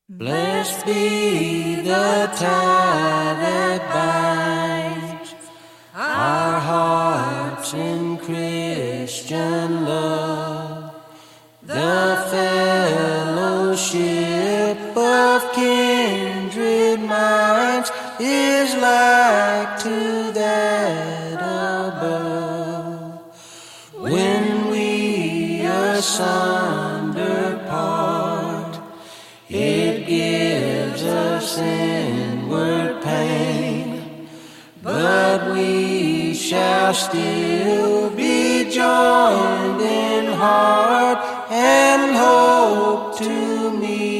Blessed be the tie that binds our hearts in Christian love, the fellowship of kindred minds is like to that above. When we asunder part, it gives us inward pain, but we shall still be joined in heart and hope to meet